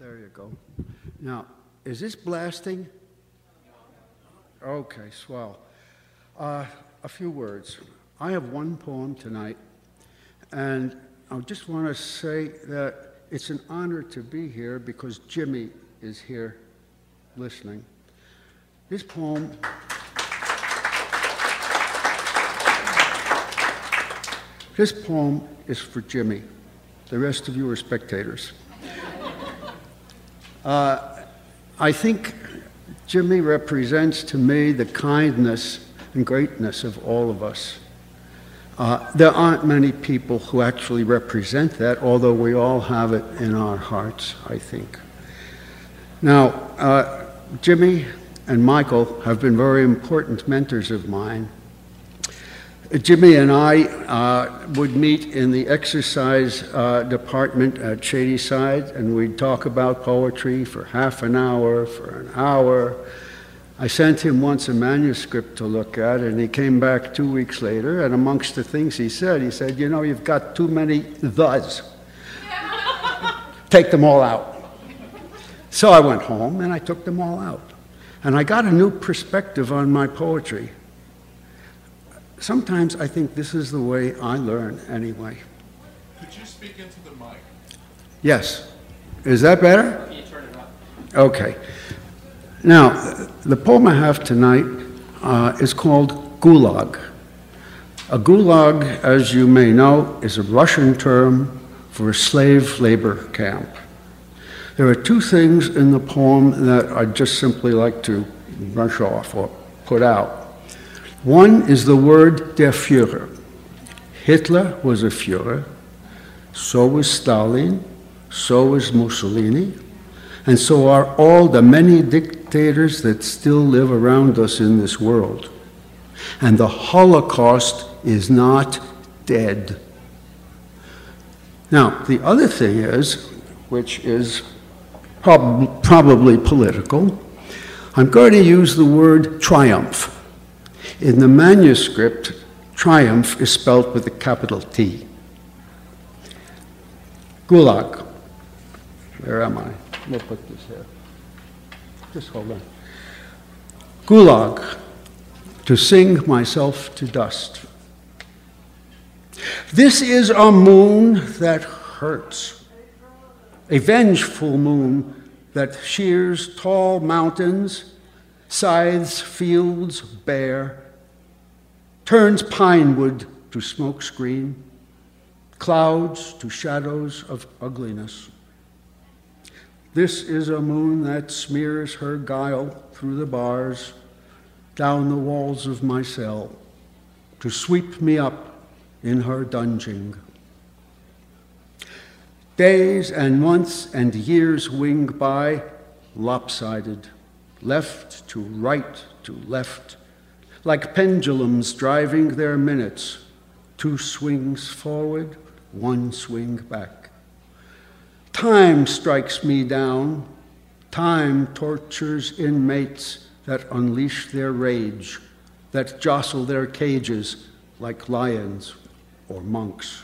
There you go. Now, is this blasting? Okay, swell. A few words. I have one poem tonight, and I just want to say that it's an honor to be here because Jimmy is here listening. This poem is for Jimmy. The rest of you are spectators. I think Jimmy represents to me the kindness and greatness of all of us. There aren't many people who actually represent that, although we all have it in our hearts, I think. Now, Jimmy and Michael have been very important mentors of mine. Jimmy and I would meet in the exercise department at Shadyside, and we'd talk about poetry for half an hour, for an hour. I sent him once a manuscript to look at, and he came back 2 weeks later, and amongst the things he said, you know, you've got too many thes. Take them all out. So I went home, and I took them all out. And I got a new perspective on my poetry. Sometimes I think this is the way I learn anyway. Could you speak into the mic? Yes. Is that better? Can you turn it up? Okay. Now, the poem I have tonight is called Gulag. A gulag, as you may know, is a Russian term for a slave labor camp. There are two things in the poem that I'd just simply like to brush off or put out. One is the word der Führer. Hitler was a Führer, so was Stalin, so was Mussolini, and so are all the many dictators that still live around us in this world. And the Holocaust is not dead. Now, the other thing is, which is probably political, I'm going to use the word triumph. In the manuscript, triumph is spelled with a capital T. Gulag. Where am I? We'll put this here. Just hold on. Gulag. To sing myself to dust. This is a moon that hurts. A vengeful moon that shears tall mountains, scythes fields bare, turns pine wood to smoke screen, clouds to shadows of ugliness. This is a moon that smears her guile through the bars, down the walls of my cell, to sweep me up in her dungeon. Days and months and years wing by, lopsided, left to right to left, like pendulums driving their minutes, 2 swings forward, 1 swing back. Time strikes me down, time tortures inmates that unleash their rage, that jostle their cages like lions or monks.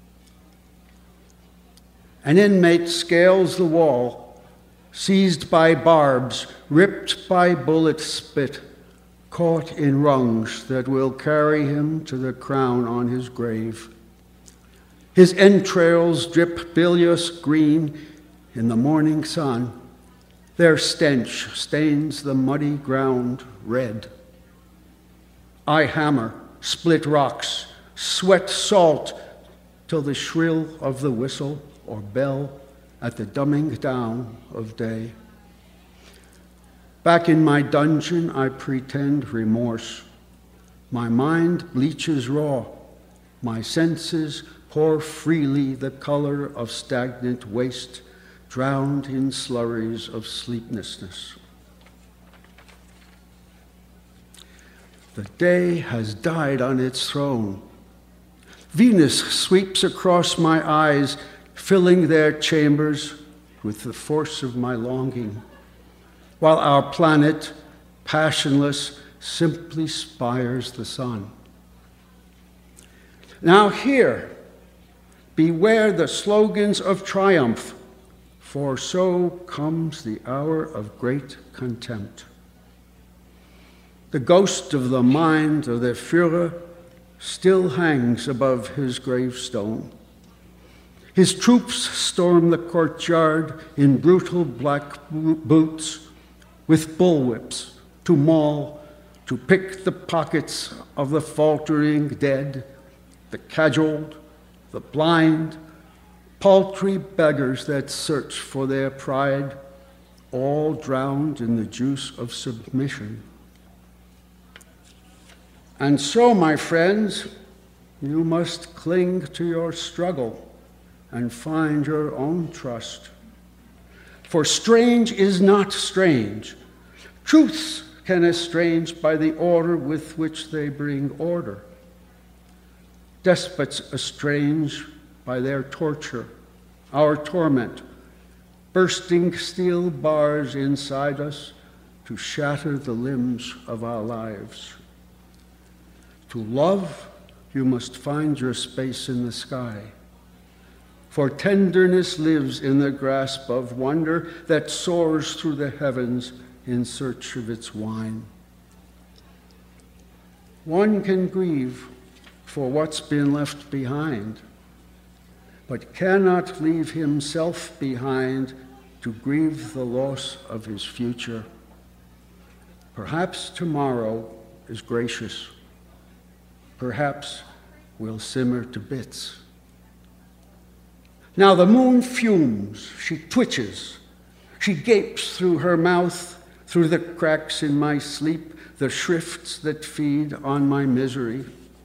An inmate scales the wall, seized by barbs, ripped by bullet spit, caught in rungs that will carry him to the crown on his grave. His entrails drip bilious green in the morning sun. Their stench stains the muddy ground red. I hammer, split rocks, sweat salt till the shrill of the whistle or bell at the dumbing down of day. Back in my dungeon, I pretend remorse. My mind bleaches raw. My senses pour freely the color of stagnant waste, drowned in slurries of sleeplessness. The day has died on its throne. Venus sweeps across my eyes, filling their chambers with the force of my longing, while our planet, passionless, simply spires the sun. Now here, beware the slogans of triumph, for so comes the hour of great contempt. The ghost of the mind of the Führer still hangs above his gravestone. His troops storm the courtyard in brutal black boots with bullwhips to maul, to pick the pockets of the faltering dead, the cajoled, the blind, paltry beggars that search for their pride, all drowned in the juice of submission. And so, my friends, you must cling to your struggle and find your own trust. For strange is not strange. Truths can estrange by the order with which they bring order. Despots estrange by their torture, our torment, bursting steel bars inside us to shatter the limbs of our lives. To love, you must find your space in the sky. For tenderness lives in the grasp of wonder that soars through the heavens in search of its wine. One can grieve for what's been left behind, but cannot leave himself behind to grieve the loss of his future. Perhaps tomorrow is gracious. Perhaps we'll simmer to bits. Now the moon fumes, she twitches, she gapes through her mouth, through the cracks in my sleep, the shrifts that feed on my misery.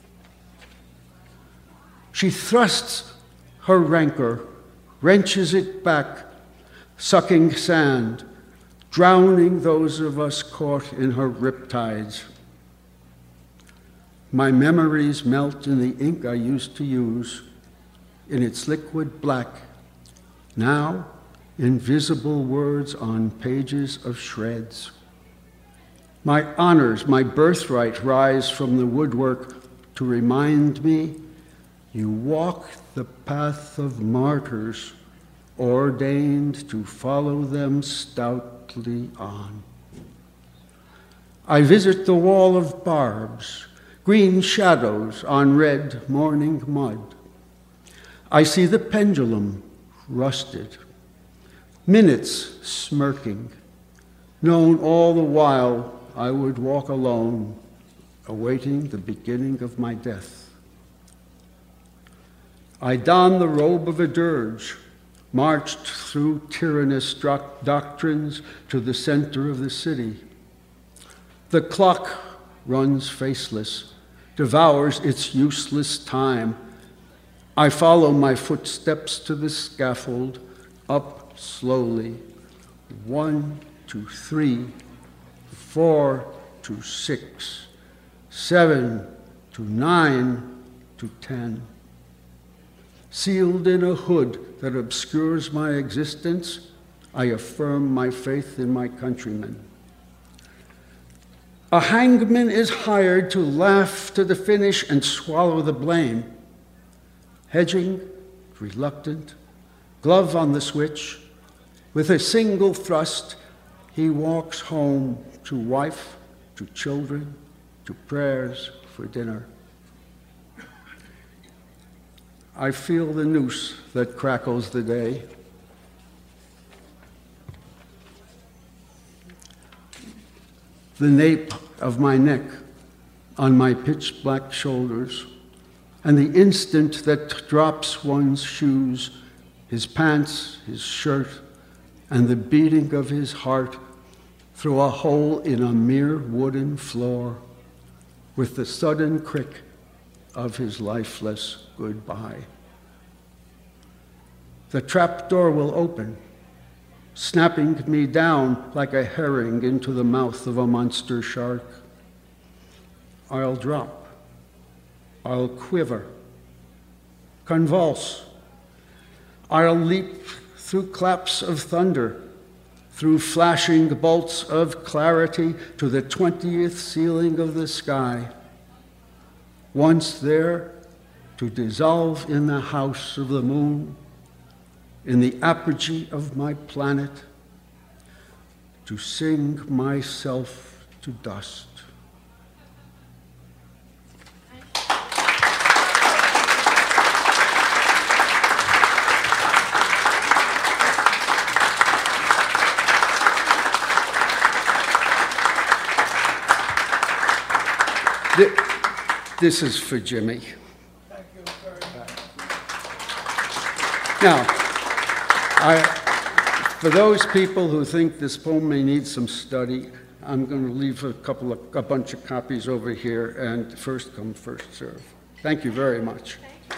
She thrusts her rancor, wrenches it back, sucking sand, drowning those of us caught in her riptides. My memories melt in the ink I used to use, in its liquid black, now invisible words on pages of shreds. My honors, my birthright rise from the woodwork to remind me you walk the path of martyrs, ordained to follow them stoutly on. I visit the wall of barbs, green shadows on red morning mud. I see the pendulum rusted, minutes smirking, known all the while I would walk alone, awaiting the beginning of my death. I don the robe of a dirge, marched through tyrannous doctrines to the center of the city. The clock runs faceless, devours its useless time. I follow my footsteps to the scaffold, up slowly, 1 to 3, 4 to 6, 7 to 9 to 10. Sealed in a hood that obscures my existence, I affirm my faith in my countrymen. A hangman is hired to laugh to the finish and swallow the blame. Hedging, reluctant, glove on the switch, with a single thrust, he walks home to wife, to children, to prayers for dinner. I feel the noose that crackles the day. The nape of my neck on my pitch black shoulders, and the instant that drops one's shoes, his pants, his shirt, and the beating of his heart through a hole in a mere wooden floor, with the sudden crick of his lifeless goodbye. The trapdoor will open, snapping me down like a herring into the mouth of a monster shark. I'll drop. I'll quiver, convulse. I'll leap through claps of thunder, through flashing bolts of clarity to the 20th ceiling of the sky. Once there, to dissolve in the house of the moon, in the apogee of my planet, to sing myself to dust. This is for Jimmy. Thank you very much. Now, for those people who think this poem may need some study, I'm going to leave a bunch of copies over here, and first come, first serve. Thank you very much. Thank you.